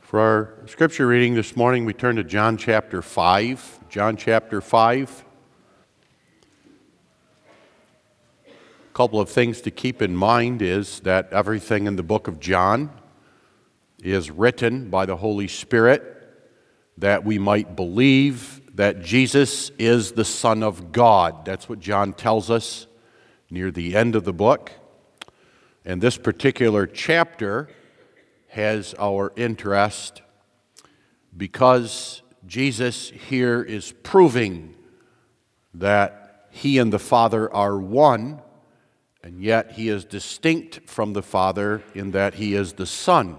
For our scripture reading this morning, we turn to John chapter 5. John chapter 5. A couple of things to keep in mind is that everything in the book of John is written by the Holy Spirit that we might believe that Jesus is the Son of God. That's what John tells us near the end of the book. And this particular chapter has our interest because Jesus here is proving that he and the Father are one, and yet he is distinct from the Father in that he is the Son.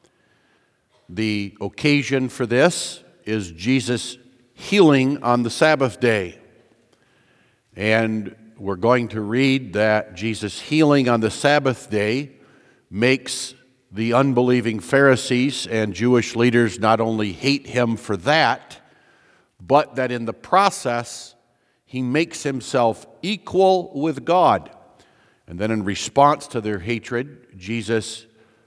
The occasion for this is Jesus healing on the Sabbath day. And we're going to read that Jesus healing on the Sabbath day makes the unbelieving Pharisees and Jewish leaders not only hate him for that, but that in the process, he makes himself equal with God. And then in response to their hatred, Jesus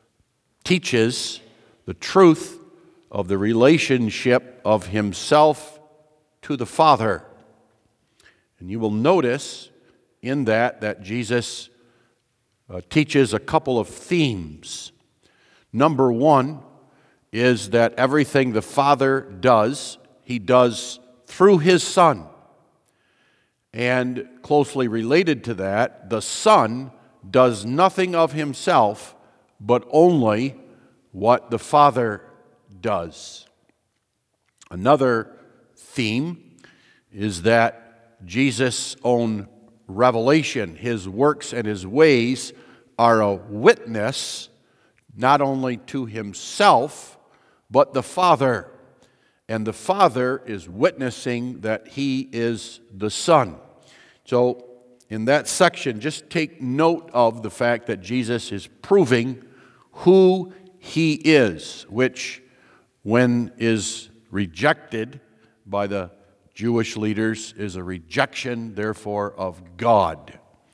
teaches the truth of the relationship of himself to the Father. And you will notice in that Jesus teaches a couple of themes. Number one is that everything the Father does, he does through his Son. And closely related to that, the Son does nothing of himself, but only what the Father does. Another theme is that Jesus' own revelation, his works and his ways, are a witness not only to himself, but the Father. And the Father is witnessing that he is the Son. So in that section, just take note of the fact that Jesus is proving who he is, which when is rejected by the Jewish leaders is a rejection, therefore, of God.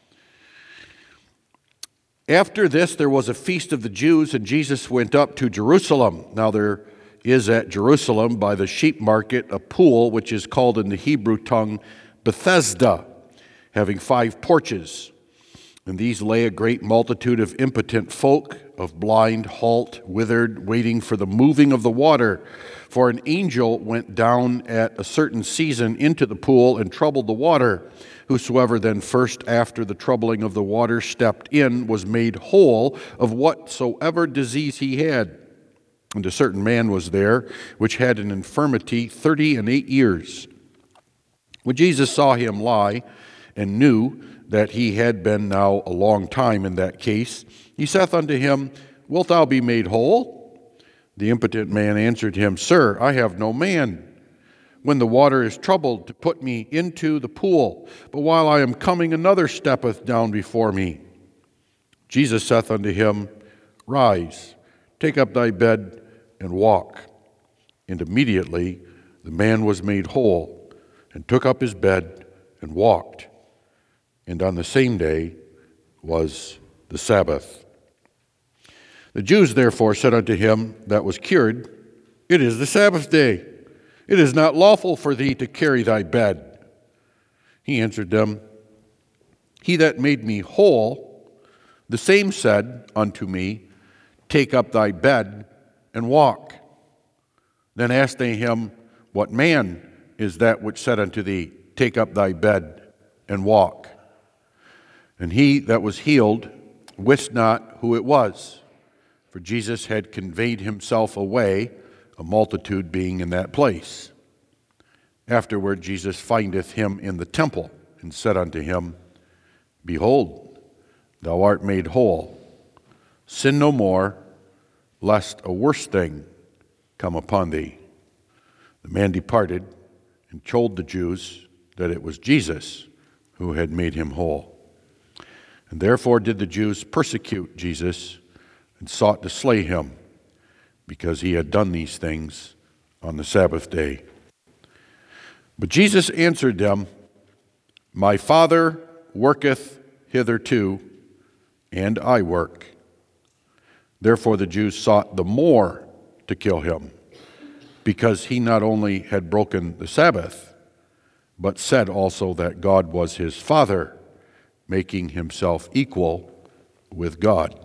After this, there was a feast of the Jews, and Jesus went up to Jerusalem. Now there is at Jerusalem by the sheep market a pool, which is called in the Hebrew tongue Bethesda, having 5 porches. In these lay a great multitude of impotent folk, of blind, halt, withered, waiting for the moving of the water. For an angel went down at a certain season into the pool and troubled the water. Whosoever then first after the troubling of the water stepped in was made whole of whatsoever disease he had. And a certain man was there, which had an infirmity 38 years. When Jesus saw him lie, and knew that he had been now a long time in that case, he saith unto him, Wilt thou be made whole? The impotent man answered him, Sir, I have no man, when the water is troubled, to put me into the pool. But while I am coming, another steppeth down before me. Jesus saith unto him, Rise, take up thy bed, and walk. And immediately the man was made whole, and took up his bed, and walked. And on the same day was the Sabbath. The Jews therefore said unto him that was cured, It is the Sabbath day. It is not lawful for thee to carry thy bed. He answered them, He that made me whole, the same said unto me, Take up thy bed and walk. Then asked they him, What man is that which said unto thee, Take up thy bed and walk? And he that was healed wist not who it was, for Jesus had conveyed himself away, a multitude being in that place. Afterward Jesus findeth him in the temple, and said unto him, Behold, thou art made whole. Sin no more, lest a worse thing come upon thee. The man departed, and told the Jews that it was Jesus who had made him whole. And therefore did the Jews persecute Jesus, and sought to slay him, because he had done these things on the Sabbath day. But Jesus answered them, My Father worketh hitherto, and I work. Therefore the Jews sought the more to kill him, because he not only had broken the Sabbath, but said also that God was his Father, making himself equal with God.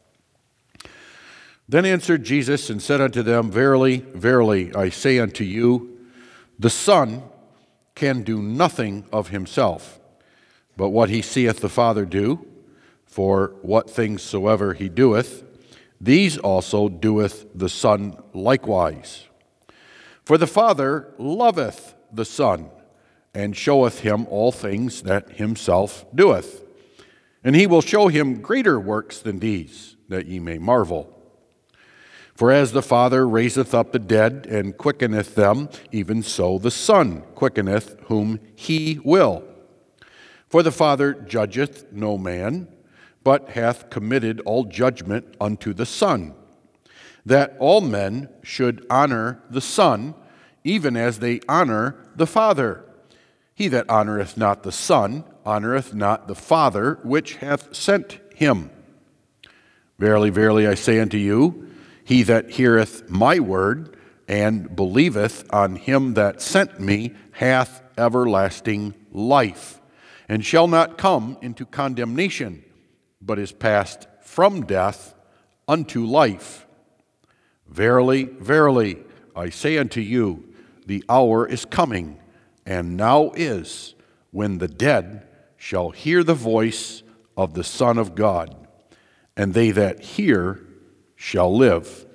Then answered Jesus and said unto them, Verily, verily, I say unto you, the Son can do nothing of himself, but what he seeth the Father do, for what things soever he doeth, these also doeth the Son likewise. For the Father loveth the Son, and showeth him all things that himself doeth. And he will show him greater works than these, that ye may marvel. For as the Father raiseth up the dead, and quickeneth them, even so the Son quickeneth whom he will. For the Father judgeth no man, but hath committed all judgment unto the Son, that all men should honor the Son, even as they honor the Father. He that honoreth not the Son honoreth not the Father which hath sent him. Verily, verily, I say unto you, he that heareth my word and believeth on him that sent me hath everlasting life, and shall not come into condemnation, but is passed from death unto life. Verily, verily, I say unto you, the hour is coming, and now is, when the dead shall hear the voice of the Son of God, and they that hear shall live.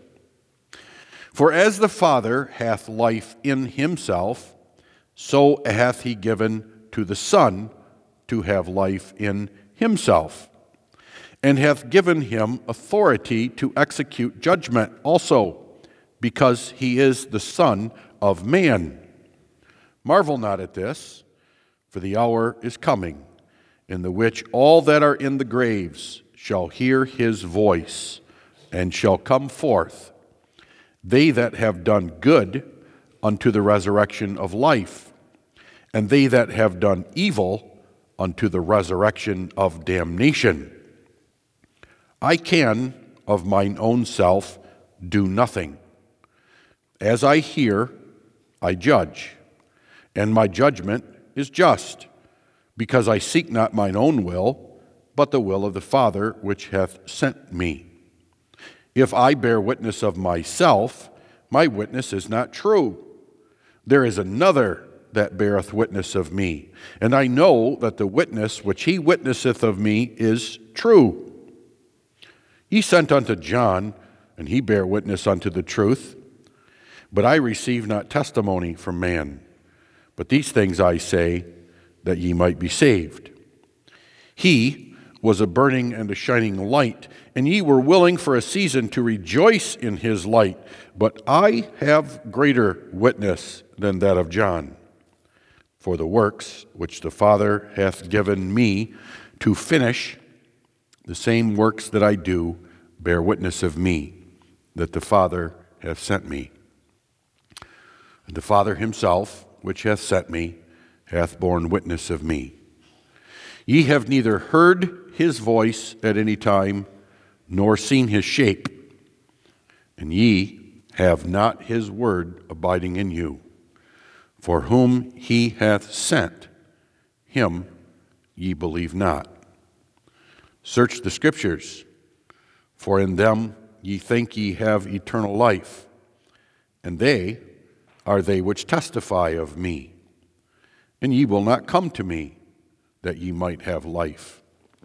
For as the Father hath life in himself, so hath he given to the Son to have life in himself, and hath given him authority to execute judgment also, because he is the Son of Man. Marvel not at this, for the hour is coming, in the which all that are in the graves shall hear his voice, and shall come forth, they that have done good unto the resurrection of life, and they that have done evil unto the resurrection of damnation. I can of mine own self do nothing. As I hear, I judge, and my judgment is just, because I seek not mine own will, but the will of the Father which hath sent me. If I bear witness of myself, my witness is not true. There is another that beareth witness of me, and I know that the witness which he witnesseth of me is true. He sent unto John, and he bare witness unto the truth. But I receive not testimony from man. But these things I say, that ye might be saved. He was a burning and a shining light, and ye were willing for a season to rejoice in his light. But I have greater witness than that of John. For the works which the Father hath given me to finish, the same works that I do bear witness of me, that the Father hath sent me. And the Father himself, which hath sent me, hath borne witness of me. Ye have neither heard his voice at any time, nor seen his shape, and ye have not his word abiding in you. For whom he hath sent, him ye believe not. Search the Scriptures, for in them ye think ye have eternal life, and they are they which testify of me. And ye will not come to me, that ye might have life.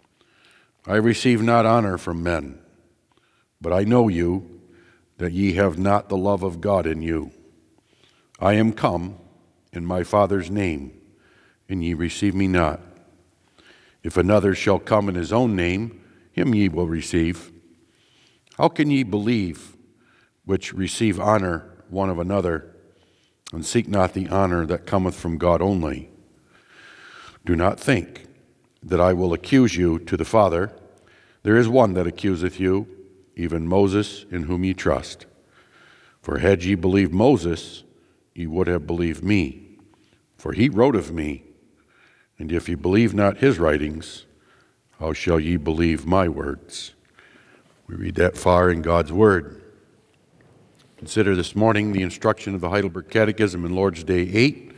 I receive not honor from men, but I know you, that ye have not the love of God in you. I am come in my Father's name, and ye receive me not. If another shall come in his own name, him ye will receive. How can ye believe, which receive honor one of another, and seek not the honor that cometh from God only? Do not think that I will accuse you to the Father. There is one that accuseth you, even Moses, in whom ye trust. For had ye believed Moses, ye would have believed me, for he wrote of me. And if ye believe not his writings, how shall ye believe my words? We read that far in God's word. Consider this morning the instruction of the Heidelberg Catechism in Lord's Day 8.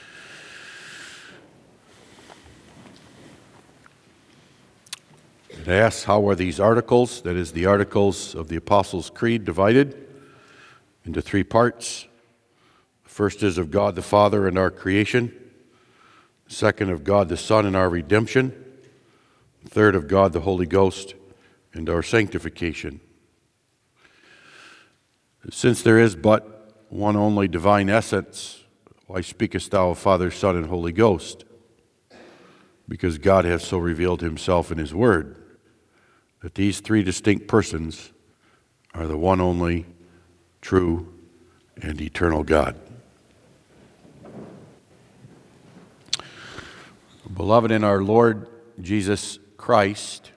It asks, how are these articles, that is, the articles of the Apostles' Creed, divided into three parts? The first is of God the Father and our creation. The second, of God the Son and our redemption. The third, of God the Holy Ghost and our sanctification. Since there is but one only divine essence, why speakest thou of Father, Son, and Holy Ghost? Because God hath so revealed himself in his word, that these three distinct persons are the one only true and eternal God. Beloved in our Lord Jesus Christ,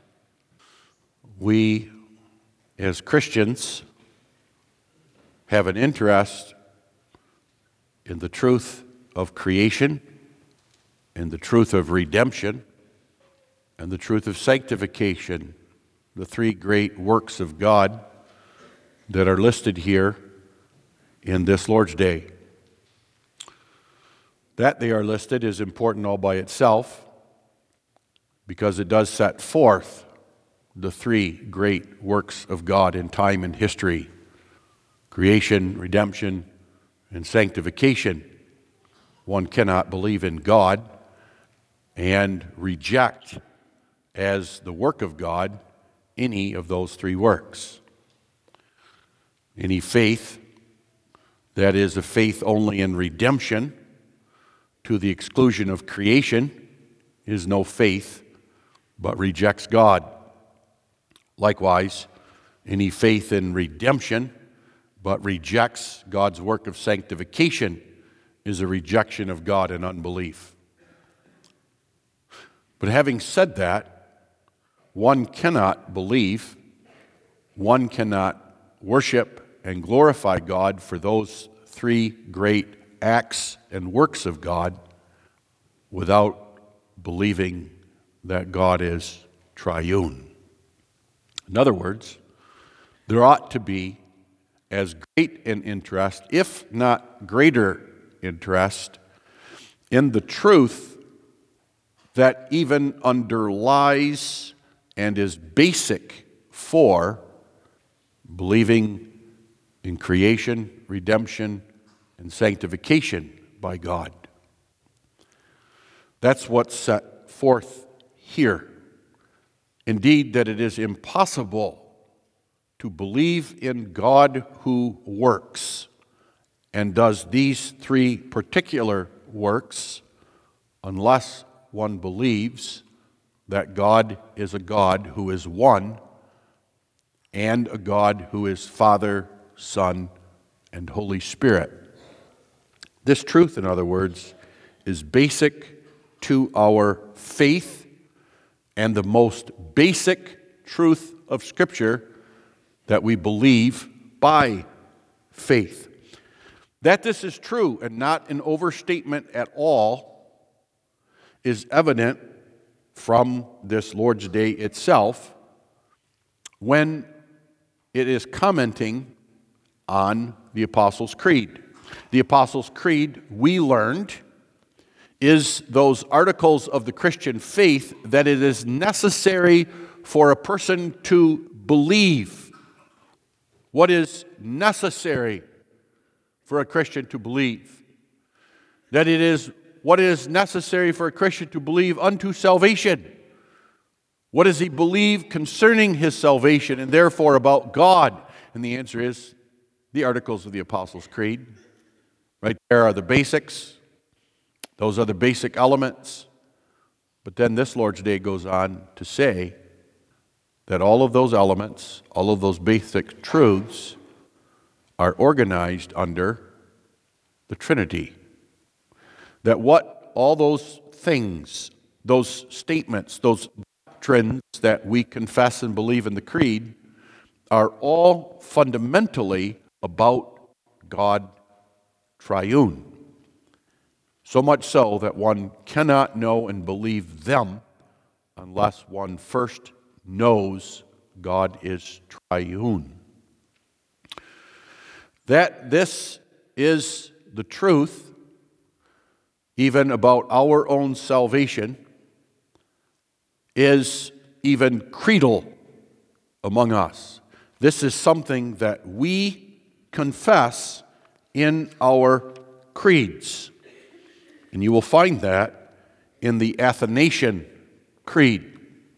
we as Christians have an interest in the truth of creation, in the truth of redemption, and the truth of sanctification, the three great works of God that are listed here in this Lord's Day. That they are listed is important all by itself, because it does set forth the three great works of God in time and history: creation, redemption, and sanctification. One cannot believe in God and reject as the work of God any of those three works. Any faith that is a faith only in redemption to the exclusion of creation is no faith, but rejects God. Likewise, any faith in redemption but rejects God's work of sanctification is a rejection of God and unbelief. But having said that, one cannot believe, one cannot worship and glorify God for those three great acts and works of God without believing that God is triune. In other words, there ought to be as great an interest, if not greater interest, in the truth that even underlies and is basic for believing in creation, redemption, and sanctification by God. That's what's set forth here. Indeed, that it is impossible to believe in God who works and does these three particular works unless one believes that God is a God who is one and a God who is Father, Son, and Holy Spirit. This truth, in other words, is basic to our faith and the most basic truth of Scripture that we believe by faith. That this is true and not an overstatement at all is evident from this Lord's Day itself when it is commenting on the Apostles' Creed. The Apostles' Creed, we learned, is those articles of the Christian faith that it is necessary for a person to believe. What is necessary for a Christian to believe? That it is what is necessary for a Christian to believe unto salvation. What does he believe concerning his salvation and therefore about God? And the answer is the articles of the Apostles' Creed. Right there are the basics. Those are the basic elements. But then this Lord's Day goes on to say that all of those elements, all of those basic truths are organized under the Trinity. That what all those things, those statements, those doctrines that we confess and believe in the Creed are all fundamentally about God triune. So much so that one cannot know and believe them unless one first knows God is triune. That this is the truth, even about our own salvation, is even creedal among us. This is something that we confess in our creeds. And you will find that in the Athanasian Creed.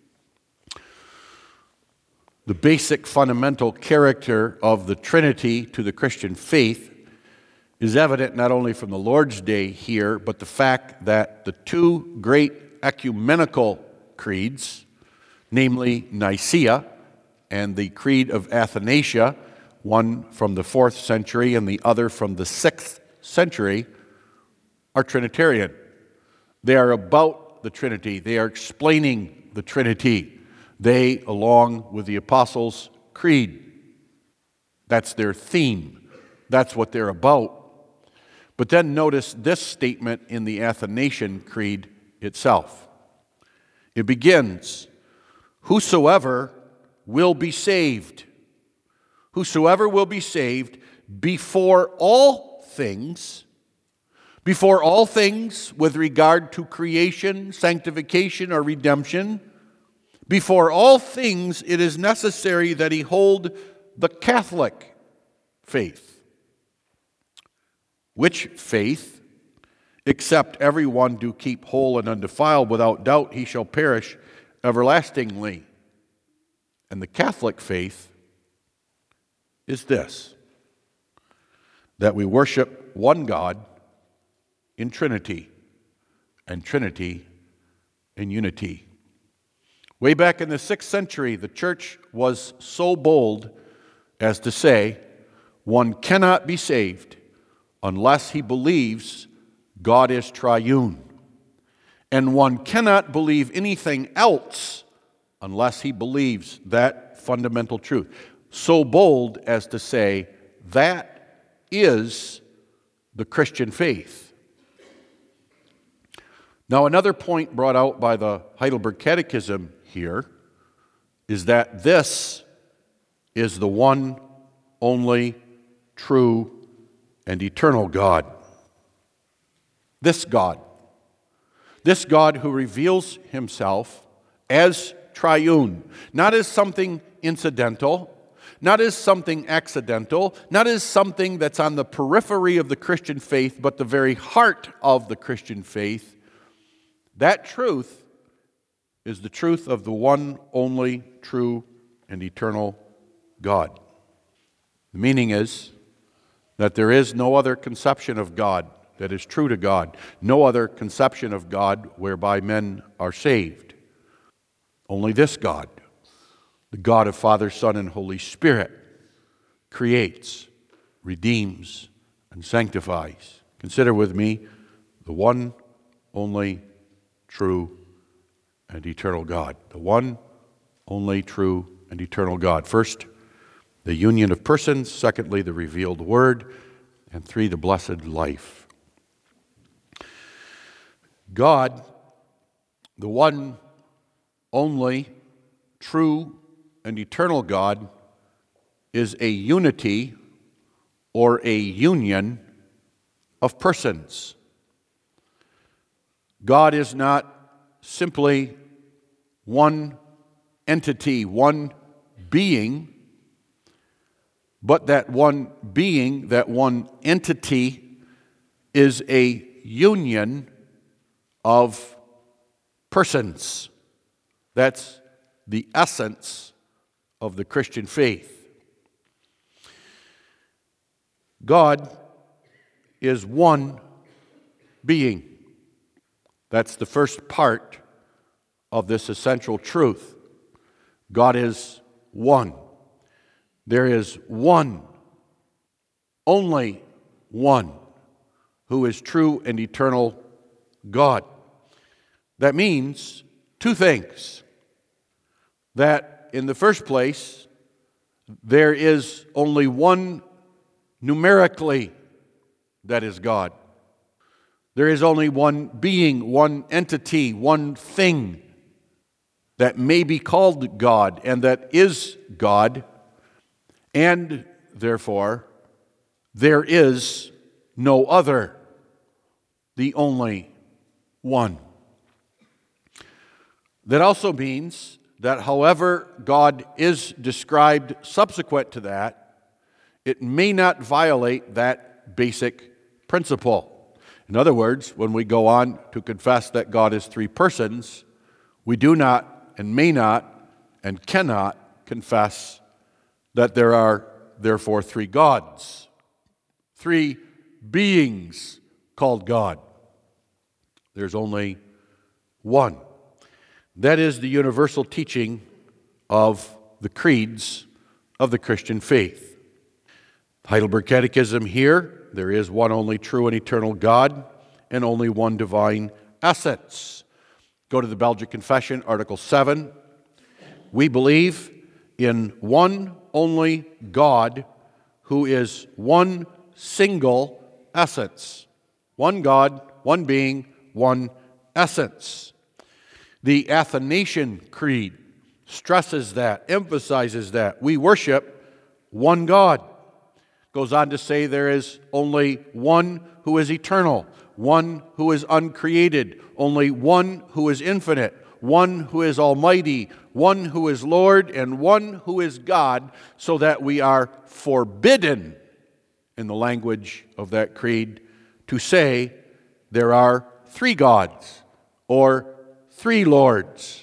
The basic fundamental character of the Trinity to the Christian faith is evident not only from the Lord's Day here, but the fact that the two great ecumenical creeds, namely Nicaea and the Creed of Athanasia, one from the 4th century and the other from the 6th century, are Trinitarian. They are about the Trinity. They are explaining the Trinity. They, along with the Apostles' Creed, that's their theme. That's what they're about. But then notice this statement in the Athanasian Creed itself. It begins, "Whosoever will be saved, whosoever will be saved before all things with regard to creation, sanctification, or redemption, before all things it is necessary that he hold the Catholic faith. Which faith, except every one do keep whole and undefiled, without doubt he shall perish everlastingly. And the Catholic faith is this, that we worship one God in Trinity, and Trinity in unity." Way back in the 6th century, the church was so bold as to say, one cannot be saved unless he believes God is triune. And one cannot believe anything else unless he believes that fundamental truth. So bold as to say, that is the Christian faith. Now, another point brought out by the Heidelberg Catechism here is that this is the one, only, true, and eternal God. This God who reveals himself as triune, not as something incidental, not as something accidental, not as something that's on the periphery of the Christian faith, but the very heart of the Christian faith. That truth is the truth of the one, only, true, and eternal God. The meaning is that there is no other conception of God that is true to God, no other conception of God whereby men are saved. Only this God, the God of Father, Son, and Holy Spirit, creates, redeems, and sanctifies. Consider with me the one, only, true, and eternal God. The one, only, true, and eternal God. First, the union of persons. Secondly, the revealed word. And 3, the blessed life. God, the one, only, true, and eternal God, is a unity or a union of persons. God is not simply one entity, one being, but that one being, that one entity, is a union of persons. That's the essence of the Christian faith. God is one being. That's the first part of this essential truth. God is one. There is one, only one, who is true and eternal God. That means two things. That, in the first place, there is only one numerically that is God. There is only one being, one entity, one thing that may be called God and that is God, and therefore There is no other, the only one. That also means that however God is described subsequent to that, it may not violate that basic principle. In other words, when we go on to confess that God is three persons, we do not and may not and cannot confess that there are therefore three gods, three beings called God. There's only one. That is the universal teaching of the creeds of the Christian faith. Heidelberg Catechism here, there is one only true and eternal God and only one divine essence. Go to the Belgic Confession, Article 7. We believe in one only God who is one single essence. One God, one being, one essence. The Athanasian Creed stresses that, emphasizes that. We worship one God. Goes on to say there is only one who is eternal, one who is uncreated, only one who is infinite, one who is almighty, one who is Lord, and one who is God, so that we are forbidden, in the language of that creed, to say there are three gods or three lords.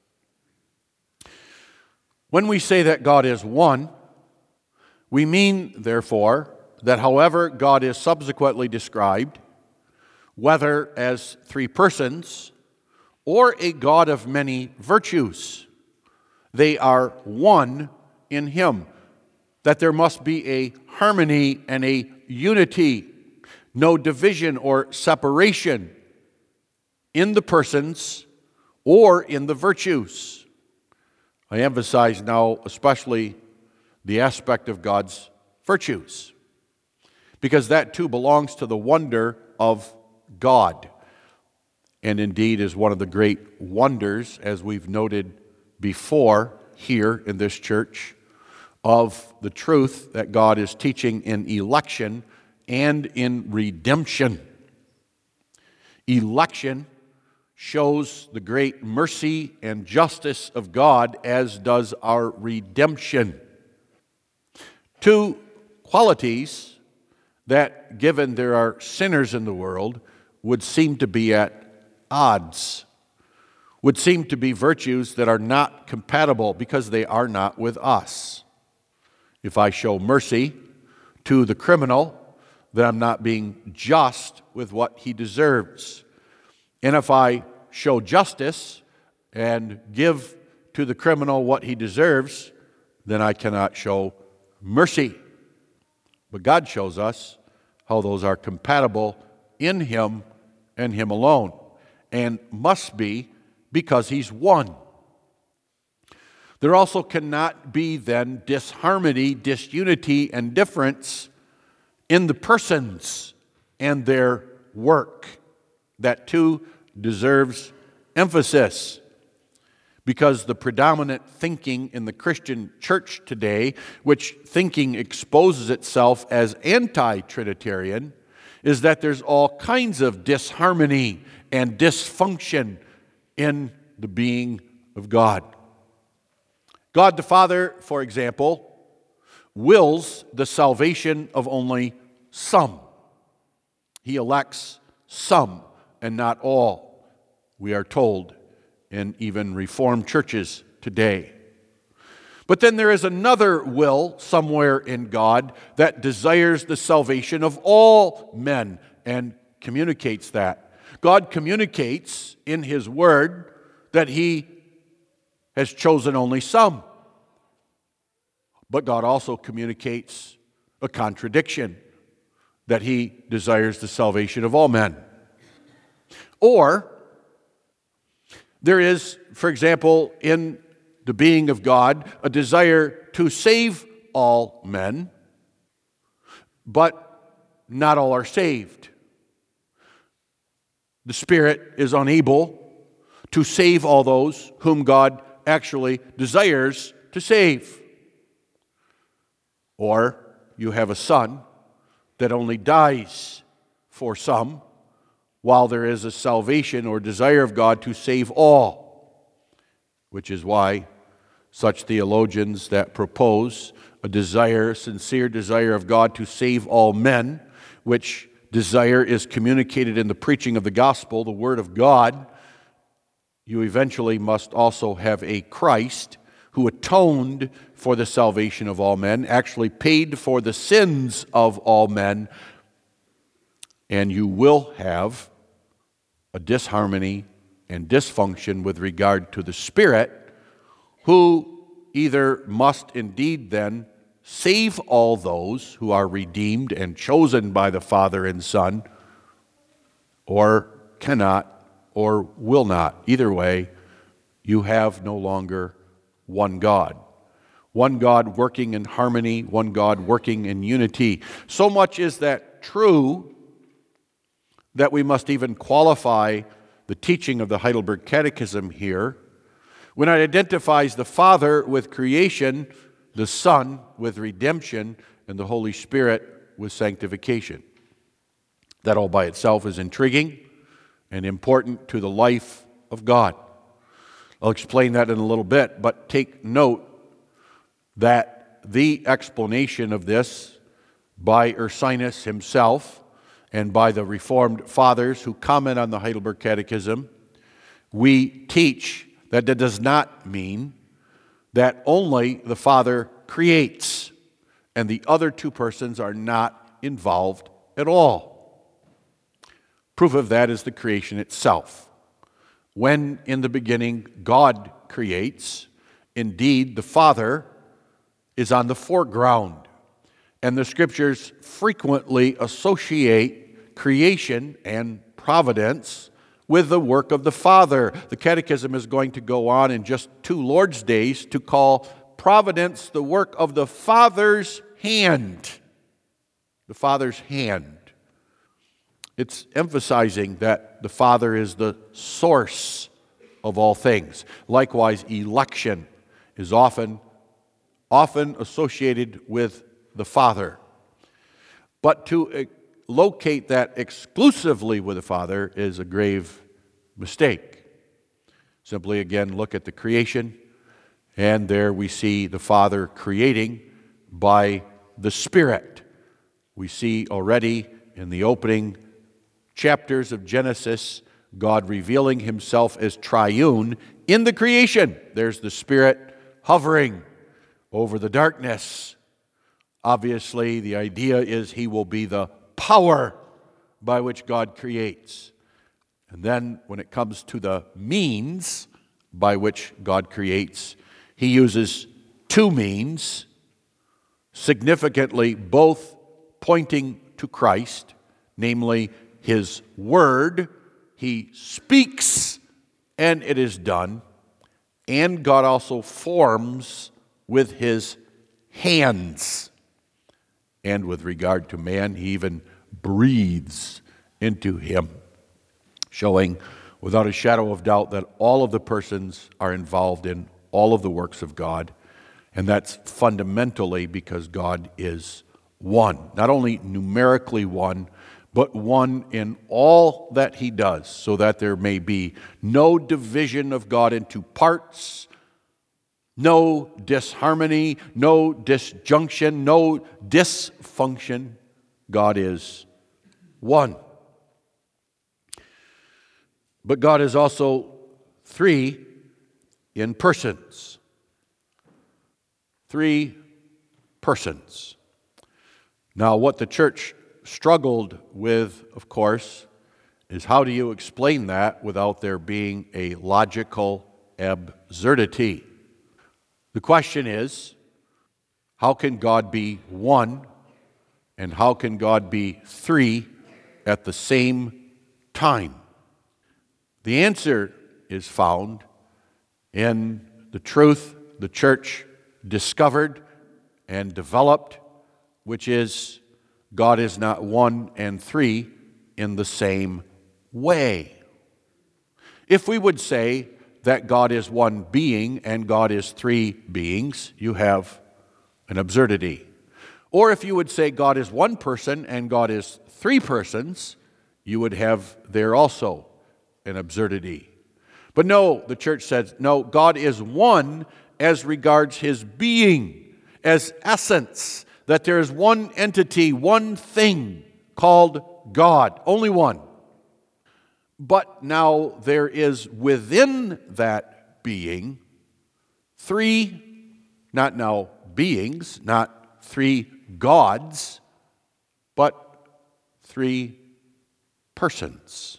When we say that God is one, we mean, therefore, that however God is subsequently described, whether as three persons or a God of many virtues, they are one in Him, that there must be a harmony and a unity, no division or separation in the persons or in the virtues. I emphasize now especially the aspect of God's virtues, because that too belongs to the wonder of God, and indeed is one of the great wonders, as we've noted before here in this church, of the truth that God is teaching in election and in redemption. Election shows the great mercy and justice of God, as does our redemption. Two qualities that, given there are sinners in the world, would seem to be at odds, would seem to be virtues that are not compatible because they are not with us. If I show mercy to the criminal, then I'm not being just with what he deserves. And if I show justice and give to the criminal what he deserves, then I cannot show mercy. But God shows us how those are compatible in Him and Him alone, and must be because He's one. There also cannot be then disharmony, disunity, and difference in the persons and their work. That too deserves emphasis, because the predominant thinking in the Christian church today, which thinking exposes itself as anti-Trinitarian, is that there's all kinds of disharmony and dysfunction in the being of God. God the Father, for example, wills the salvation of only some. He elects some and not all, we are told in even Reformed churches today. But then there is another will somewhere in God that desires the salvation of all men and communicates that. God communicates in His Word that He has chosen only some. But God also communicates a contradiction, that He desires the salvation of all men. Or there is, for example, in the being of God, a desire to save all men, but not all are saved. The Spirit is unable to save all those whom God actually desires to save. Or you have a son that only dies for some, while there is a salvation or desire of God to save all, which is why such theologians that propose a desire, sincere desire of God to save all men, which desire is communicated in the preaching of the gospel, the word of God, you eventually must also have a Christ who atoned for the salvation of all men, actually paid for the sins of all men, and you will have a disharmony and dysfunction with regard to the Spirit, who either must indeed then save all those who are redeemed and chosen by the Father and Son, or cannot or will not. Either way, you have no longer one God. One God working in harmony, one God working in unity. So much is that true that we must even qualify the teaching of the Heidelberg Catechism here when it identifies the Father with creation, the Son with redemption, and the Holy Spirit with sanctification. That all by itself is intriguing and important to the life of God. I'll explain that in a little bit, but take note that the explanation of this by Ursinus himself and by the Reformed Fathers who comment on the Heidelberg Catechism, we teach that that does not mean that only the Father creates and the other two persons are not involved at all. Proof of that is the creation itself. When in the beginning God creates, indeed the Father is on the foreground. And the Scriptures frequently associate creation and providence with the work of the Father. The Catechism is going to go on in just 2 Lord's Days to call providence the work of the Father's hand. The Father's hand. It's emphasizing that the Father is the source of all things. Likewise, election is often associated with the Father. But to locate that exclusively with the Father is a grave mistake. Simply again look at the creation, and there we see the Father creating by the Spirit. We see already in the opening chapters of Genesis, God revealing himself as triune in the creation. There's the Spirit hovering over the darkness. Obviously, the idea is he will be the power by which God creates. And then when it comes to the means by which God creates, he uses 2 means, significantly both pointing to Christ, namely his word. He speaks and it is done. And God also forms with his hands. And with regard to man, he even breathes into him, showing without a shadow of doubt that all of the persons are involved in all of the works of God. And that's fundamentally because God is one. Not only numerically one, but one in all that he does, so that there may be no division of God into parts, no disharmony, no disjunction, no dysfunction. God is one. But God is also 3 in persons. 3 persons. Now, what the church struggled with, of course, is how do you explain that without there being a logical absurdity? The question is, how can God be one and how can God be 3 at the same time? The answer is found in the truth the church discovered and developed, which is God is not 1 and 3 in the same way. If we would say that God is 1 being and God is 3 beings, you have an absurdity. Or if you would say God is one person and God is three persons, you would have there also an absurdity. But no, the church says, no, God is one as regards his being, as essence, that there is one entity, one thing called God, only one. But now there is within that being three, not now beings, not three gods, but three persons.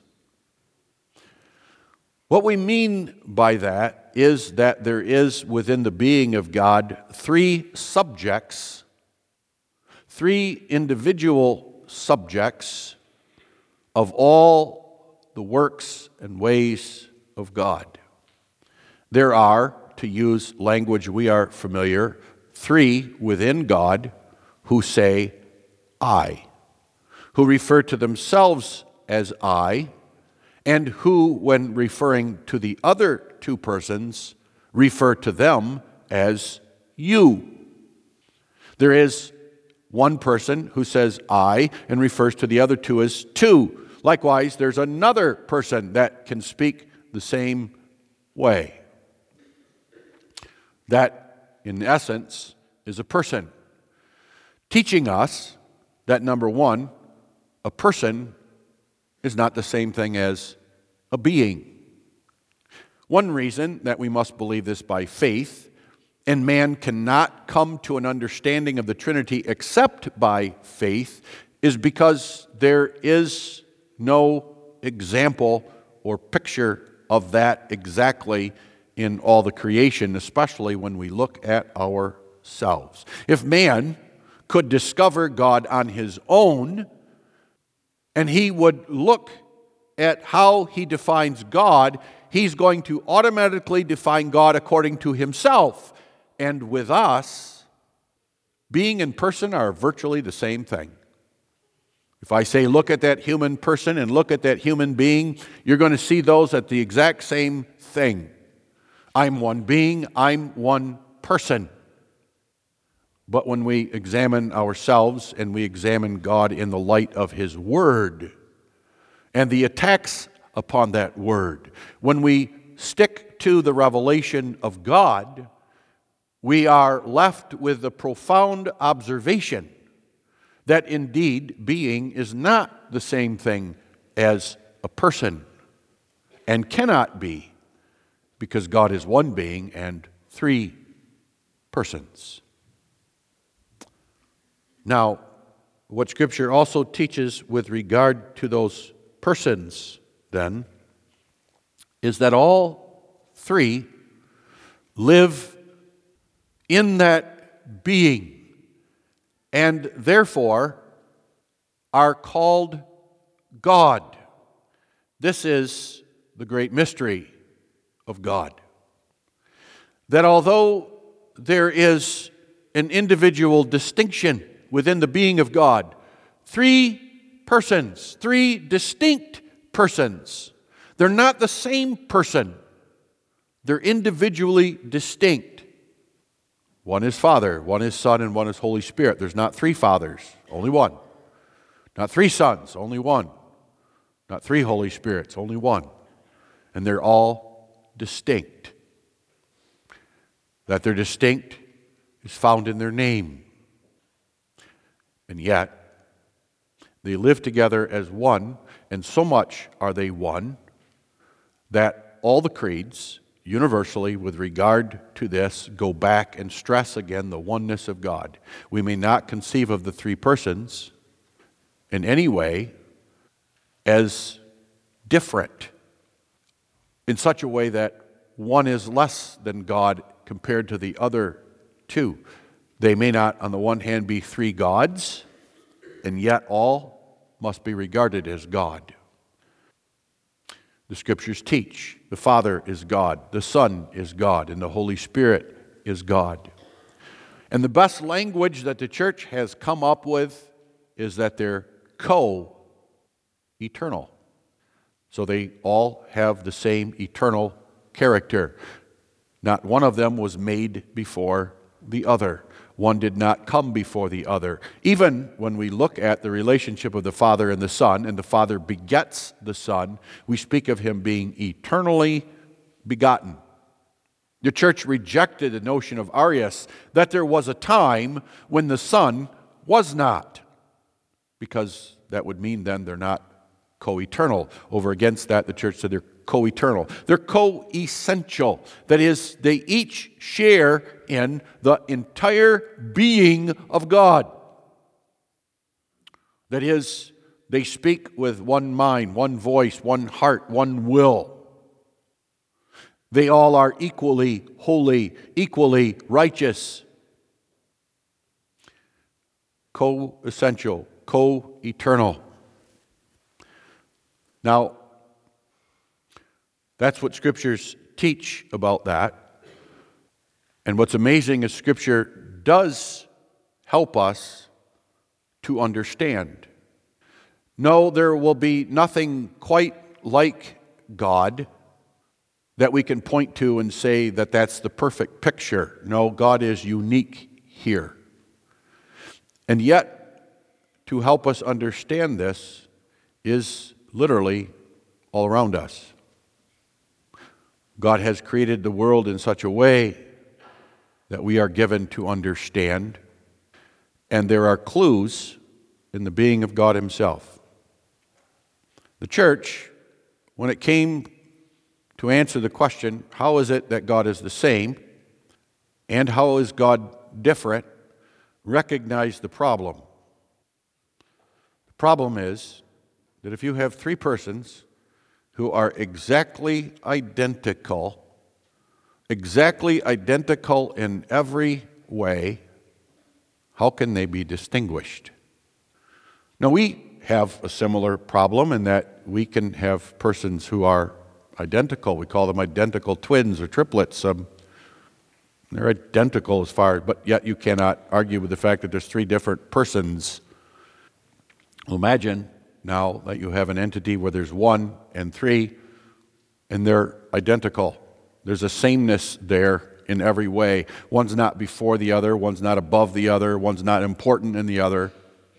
What we mean by that is that there is within the being of God three subjects, three individual subjects of all the works and ways of God. There are, to use language we are familiar, three within God who say, I, who refer to themselves as I, and who, when referring to the other two persons, refer to them as you. There is one person who says I and refers to the other two as two. Likewise, there's another person that can speak the same way. That, in essence, is a person, teaching us that, number one, a person is not the same thing as a being. One reason that we must believe this by faith, and man cannot come to an understanding of the Trinity except by faith, is because there is no example or picture of that exactly in all the creation, especially when we look at ourselves. If man could discover God on his own, and he would look at how he defines God, he's going to automatically define God according to himself. And with us, being and person are virtually the same thing. If I say look at that human person and look at that human being, you're going to see those at the exact same thing. I'm one being, I'm one person. But when we examine ourselves and we examine God in the light of his word and the attacks upon that word, when we stick to the revelation of God, we are left with the profound observation that indeed being is not the same thing as a person and cannot be, because God is one being and three persons. Now, what Scripture also teaches with regard to those persons, then, is that all three live in that being and therefore are called God. This is the great mystery of God. That although there is an individual distinction within the being of God, three persons, three distinct persons, they're not the same person. They're individually distinct. One is Father, one is Son, and one is Holy Spirit. There's not three fathers, only one. Not three sons, only one. Not three Holy Spirits, only one. And they're all distinct. That they're distinct is found in their name. And yet, they live together as one, and so much are they one that all the creeds, universally, with regard to this, go back and stress again the oneness of God. We may not conceive of the three persons in any way as different, in such a way that one is less than God compared to the other two. They may not, on the one hand, be three gods, and yet all must be regarded as God. The Scriptures teach the Father is God, the Son is God, and the Holy Spirit is God. And the best language that the church has come up with is that they're co-eternal. So they all have the same eternal character. Not one of them was made before the other. One did not come before the other. Even when we look at the relationship of the Father and the Son, and the Father begets the Son, we speak of him being eternally begotten. The church rejected the notion of Arius that there was a time when the Son was not, because that would mean then they're not co-eternal. Over against that, the church said they're co-eternal. They're co-essential. That is, they each share in the entire being of God. That is, they speak with one mind, one voice, one heart, one will. They all are equally holy, equally righteous. Co-essential, co-eternal. Now, that's what Scriptures teach about that. And what's amazing is Scripture does help us to understand. No, there will be nothing quite like God that we can point to and say that that's the perfect picture. No, God is unique here. And yet, to help us understand this is literally all around us. God has created the world in such a way that we are given to understand, and there are clues in the being of God himself. The church, when it came to answer the question, how is it that God is the same and how is God different, recognized the problem. The problem is that if you have three persons who are exactly identical in every way, how can they be distinguished? Now, we have a similar problem in that we can have persons who are identical. We call them identical twins or triplets. They're identical as far, but yet you cannot argue with the fact that there's three different persons. Well, imagine now that you have an entity where there's one and three, and they're identical. There's a sameness there in every way. One's not before the other, one's not above the other, one's not important in the other.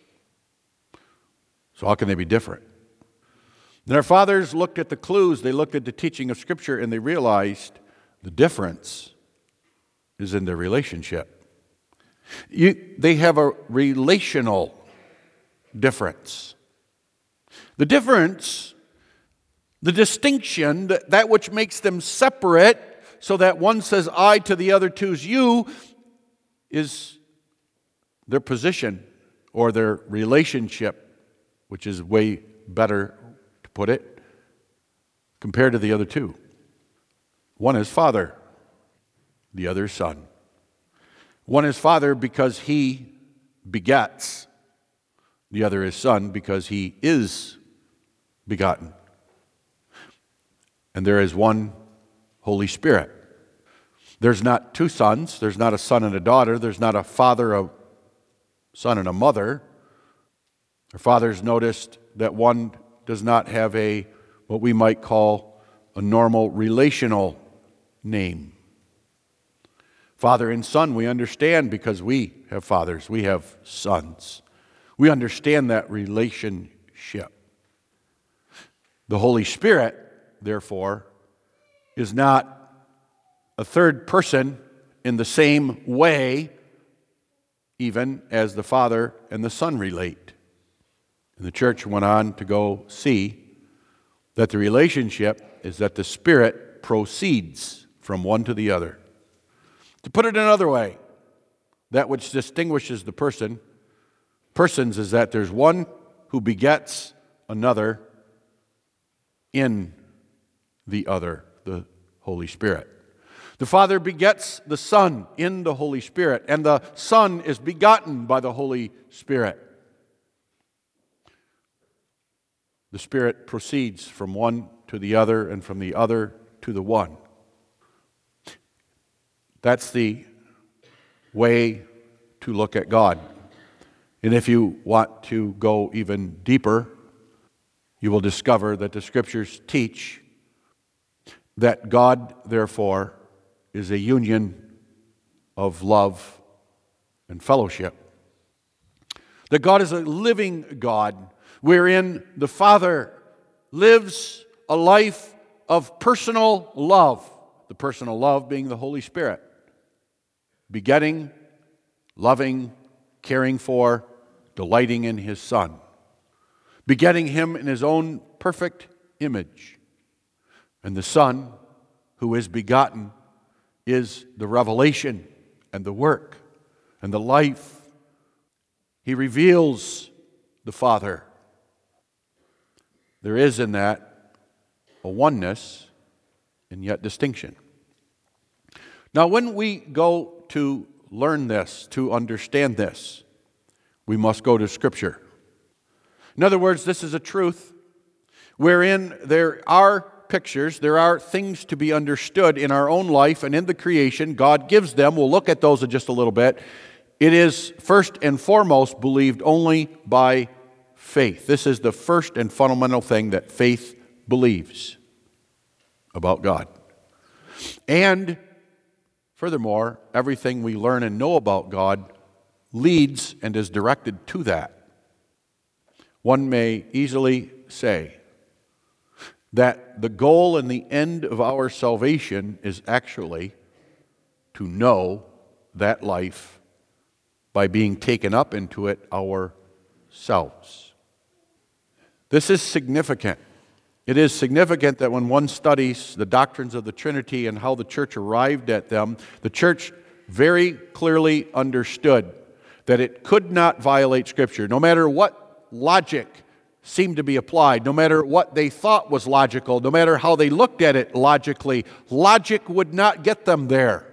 So how can they be different? Then our fathers looked at the clues, they looked at the teaching of Scripture, and they realized the difference is in their relationship. They have a relational difference. The difference, the distinction, that which makes them separate, so that one says I to the other two's you, is their position or their relationship, which is way better to put it, compared to the other two. One is father, the other is son. One is father because he begets, the other is son because he is begotten. And there is one Holy Spirit. There's not two sons, there's not a son and a daughter, there's not a father, a son, and a mother. Our fathers noticed that one does not have what we might call a normal relational name. Father and son, we understand because we have fathers, we have sons. We understand that relationship. The Holy Spirit, therefore, is not a third person in the same way, even as the Father and the Son relate. And the church went on to go see that the relationship is that the Spirit proceeds from one to the other. To put it another way, that which distinguishes the persons is that there's one who begets another in the other, the Holy Spirit. The Father begets the Son in the Holy Spirit, and the Son is begotten by the Holy Spirit. The Spirit proceeds from one to the other and from the other to the one. That's the way to look at God. And if you want to go even deeper, you will discover that the Scriptures teach that God, therefore, is a union of love and fellowship. That God is a living God, wherein the Father lives a life of personal love, the personal love being the Holy Spirit, begetting, loving, caring for, delighting in His Son, begetting Him in His own perfect image. And the Son, who is begotten, is the revelation and the work and the life. He reveals the Father. There is in that a oneness and yet distinction. Now, when we go to learn this, to understand this, we must go to Scripture. In other words, this is a truth wherein there are pictures, there are things to be understood in our own life and in the creation. God gives them. We'll look at those in just a little bit. It is first and foremost believed only by faith. This is the first and fundamental thing that faith believes about God. And furthermore, everything we learn and know about God leads and is directed to that. One may easily say that the goal and the end of our salvation is actually to know that life by being taken up into it ourselves. This is significant. It is significant that when one studies the doctrines of the Trinity and how the church arrived at them, the church very clearly understood that it could not violate Scripture. No matter what logic seemed to be applied, no matter what they thought was logical, no matter how they looked at it logically, logic would not get them there.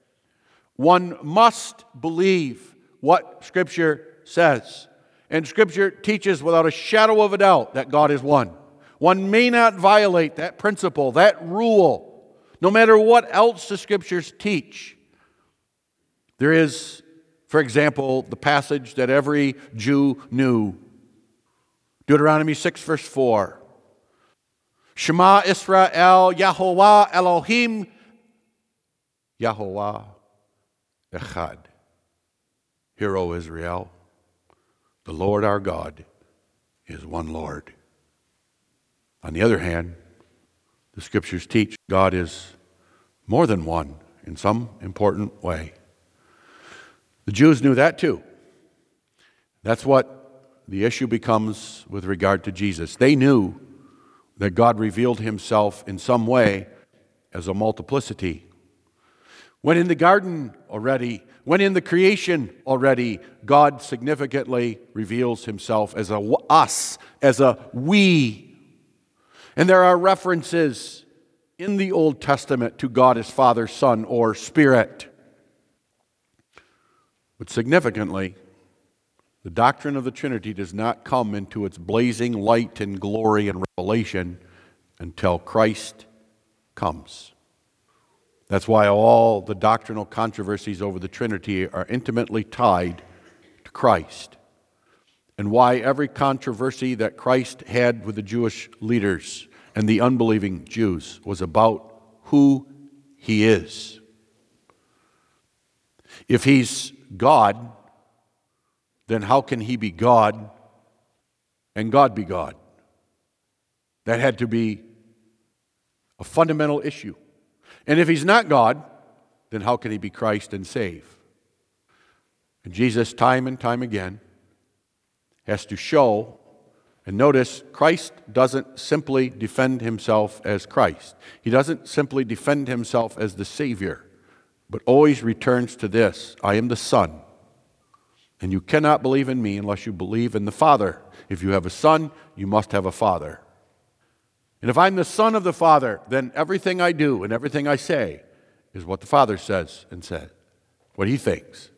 One must believe what Scripture says. And Scripture teaches without a shadow of a doubt that God is one. One may not violate that principle, that rule, no matter what else the Scriptures teach. There is, for example, the passage that every Jew knew. Deuteronomy 6, verse 4. Shema Israel, Yahovah Elohim, Yahovah Echad. Hear, O Israel, the Lord our God is one Lord. On the other hand, the Scriptures teach God is more than one in some important way. The Jews knew that too. That's what the issue becomes with regard to Jesus. They knew that God revealed Himself in some way as a multiplicity. When in the garden already, when in the creation already, God significantly reveals Himself as a us, as a we. And there are references in the Old Testament to God as Father, Son, or Spirit. But significantly, the doctrine of the Trinity does not come into its blazing light and glory and revelation until Christ comes. That's why all the doctrinal controversies over the Trinity are intimately tied to Christ. And why every controversy that Christ had with the Jewish leaders and the unbelieving Jews was about who He is. If He's God, then how can He be God and God be God? That had to be a fundamental issue. And if He's not God, then how can He be Christ and save? And Jesus, time and time again, has to show, and notice, Christ doesn't simply defend Himself as Christ. He doesn't simply defend Himself as the Savior, but always returns to this: I am the Son, and you cannot believe in me unless you believe in the Father. If you have a Son, you must have a Father. And if I'm the Son of the Father, then everything I do and everything I say is what the Father says and said, what He thinks.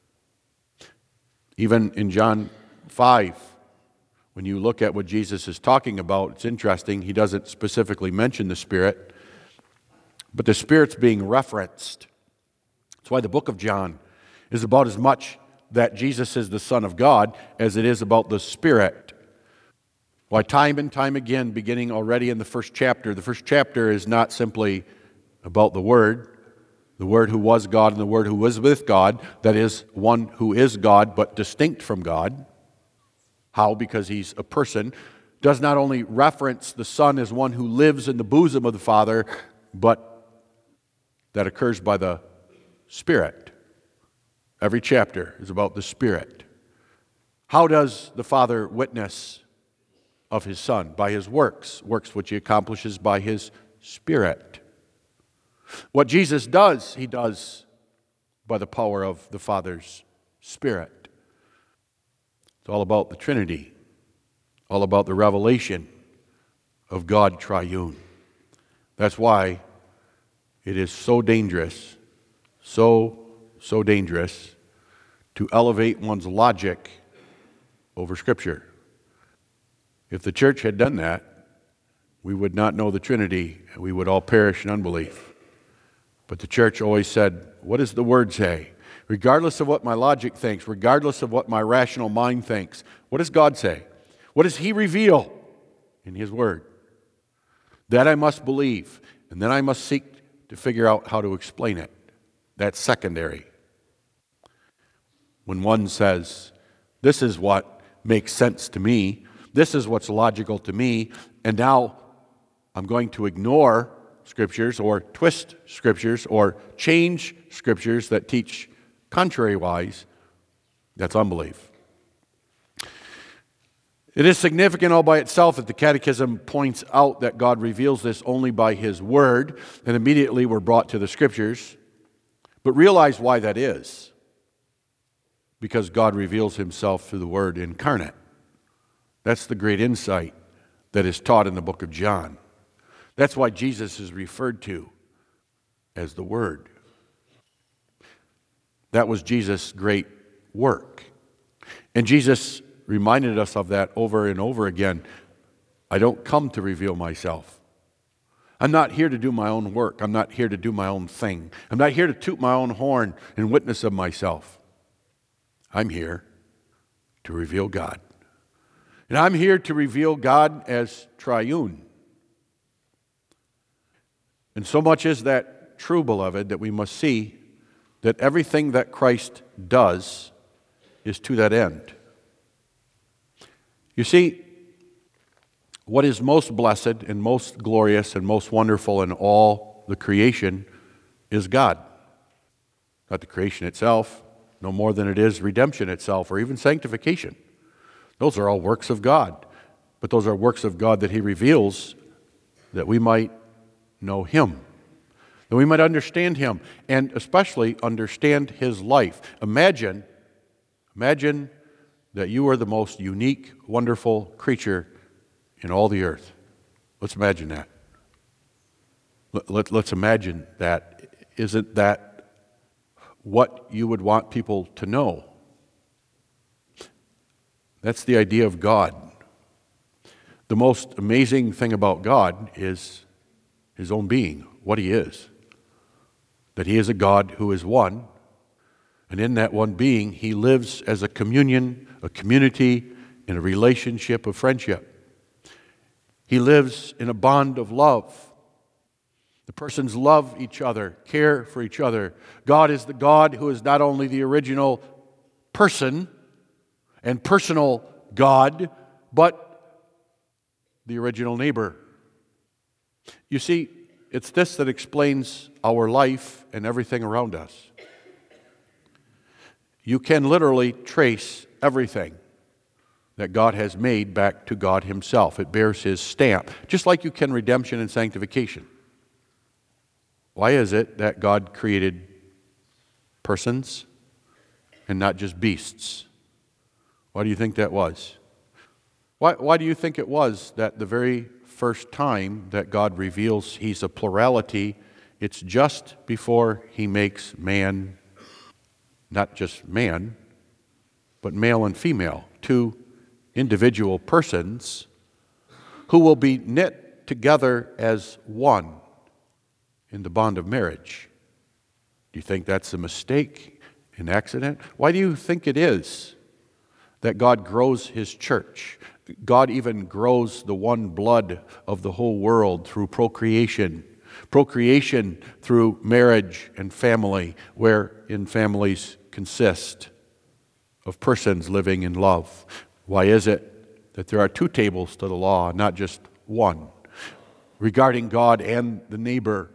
Even in John 5, when you look at what Jesus is talking about, it's interesting. He doesn't specifically mention the Spirit, but the Spirit's being referenced. That's why the book of John is about as much that Jesus is the Son of God as it is about the Spirit. Why time and time again, beginning already in the first chapter is not simply about the Word, The Word who was God and the Word who was with God, that is, one who is God but distinct from God. How? Because he's a person. Does not only reference the Son as one who lives in the bosom of the Father, but that occurs by the Spirit. Every chapter is about the Spirit. How does the Father witness of his Son? By his works which he accomplishes by his Spirit. What Jesus does, he does by the power of the Father's Spirit. It's all about the Trinity, all about the revelation of God triune. That's why it is so dangerous, so dangerous to elevate one's logic over Scripture. If the church had done that, we would not know the Trinity, and we would all perish in unbelief. But the church always said, what does the Word say? Regardless of what my logic thinks, regardless of what my rational mind thinks, what does God say? What does He reveal in His Word? That I must believe, and then I must seek to figure out how to explain it. That's secondary. When one says, this is what makes sense to me, this is what's logical to me, and now I'm going to ignore Scriptures or twist Scriptures or change Scriptures that teach contrary-wise, that's unbelief. It is significant all by itself that the Catechism points out that God reveals this only by His Word, and immediately we're brought to the Scriptures. But realize why that is. Because God reveals Himself through the Word incarnate. That's the great insight that is taught in the book of John. That's why Jesus is referred to as the Word. That was Jesus' great work. And Jesus reminded us of that over and over again. I don't come to reveal myself. I'm not here to do my own work. I'm not here to do my own thing. I'm not here to toot my own horn and witness of myself. I'm here to reveal God. And I'm here to reveal God as triune. And so much is that true, beloved, that we must see that everything that Christ does is to that end. You see, what is most blessed and most glorious and most wonderful in all the creation is God. Not the creation itself, no more than it is redemption itself or even sanctification. Those are all works of God. But those are works of God that He reveals that we might know Him, that we might understand Him, and especially understand His life. Imagine that you are the most unique, wonderful creature in all the earth. Let's imagine that. Let's imagine that. Isn't that what you would want people to know? That's the idea of God. The most amazing thing about God is His own being, what He is. That He is a God who is one, and in that one being, He lives as a communion, a community, in a relationship of friendship. He lives in a bond of love. The persons love each other, care for each other. God is the God who is not only the original person and personal God, but the original neighbor. You see, it's this that explains our life and everything around us. You can literally trace everything that God has made back to God Himself. It bears His stamp, just like you can redemption and sanctification. Why is it that God created persons and not just beasts? Why do you think that was? Why do you think it was that the very first time that God reveals He's a plurality, it's just before He makes man, not just man, but male and female, two individual persons who will be knit together as one in the bond of marriage? Do you think that's a mistake, an accident? Why do you think it is that God grows His church? God even grows the one blood of the whole world through procreation. Procreation through marriage and family, wherein families consist of persons living in love. Why is it that there are two tables to the law, not just one? Regarding God and the neighbor,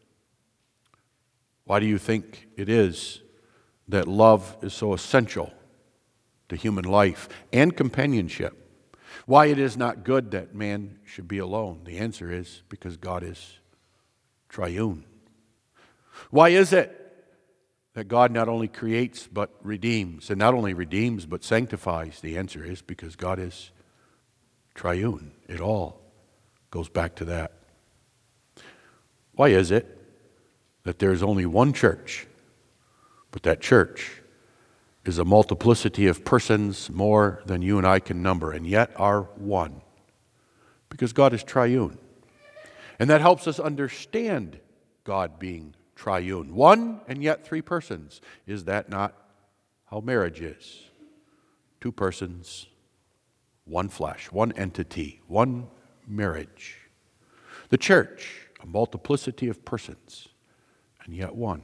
why do you think it is that love is so essential to human life and companionship? Why it is not good that man should be alone? The answer is because God is triune. Why is it that God not only creates but redeems, and not only redeems but sanctifies? The answer is because God is triune. It all goes back to that. Why is it that there is only one church, but that church is a multiplicity of persons more than you and I can number, and yet are one? Because God is triune. And that helps us understand God being triune. One and yet three persons. Is that not how marriage is? Two persons, one flesh, one entity, one marriage. The church, a multiplicity of persons, and yet one.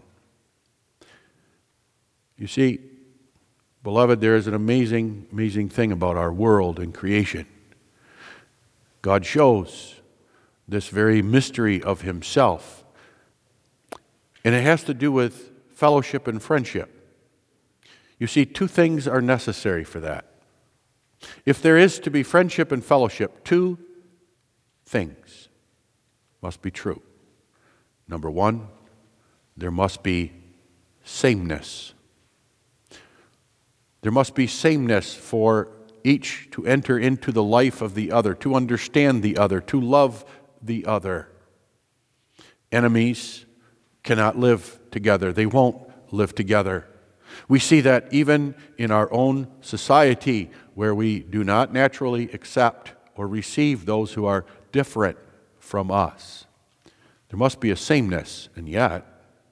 You see, beloved, there is an amazing, amazing thing about our world and creation. God shows this very mystery of himself. And it has to do with fellowship and friendship. You see, two things are necessary for that. If there is to be friendship and fellowship, two things must be true. Number one, there must be sameness. There must be sameness for each to enter into the life of the other, to understand the other, to love the other. Enemies cannot live together. They won't live together. We see that even in our own society, where we do not naturally accept or receive those who are different from us. There must be a sameness, and yet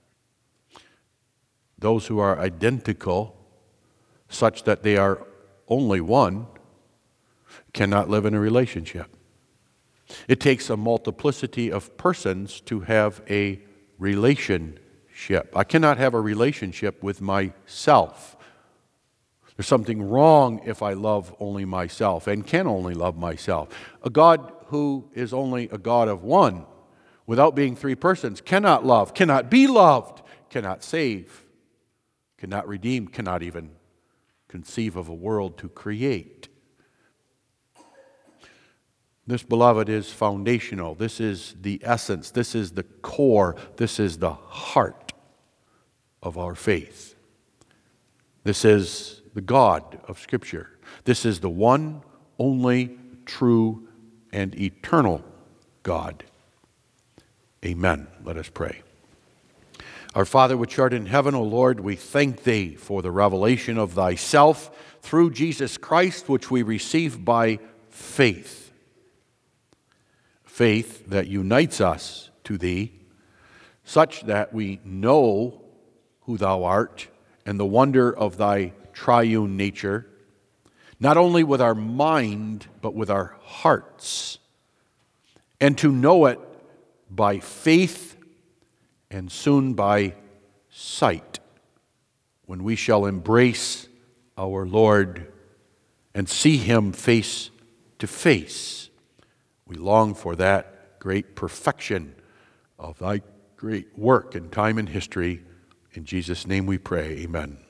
those who are identical, such that they are only one, cannot live in a relationship. It takes a multiplicity of persons to have a relationship. I cannot have a relationship with myself. There's something wrong if I love only myself and can only love myself. A God who is only a God of one, without being three persons, cannot love, cannot be loved, cannot save, cannot redeem, cannot even conceive of a world to create. This, beloved, is foundational. This is the essence. This is the core. This is the heart of our faith. This is the God of Scripture. This is the one, only, true, and eternal God. Amen. Let us pray. Our Father which art in heaven, O Lord, we thank Thee for the revelation of Thyself through Jesus Christ, which we receive by faith. Faith that unites us to Thee, such that we know who Thou art and the wonder of Thy triune nature, not only with our mind, but with our hearts, and to know it by faith and soon by sight, when we shall embrace our Lord and see Him face to face. We long for that great perfection of Thy great work in time and history. In Jesus' name we pray, amen.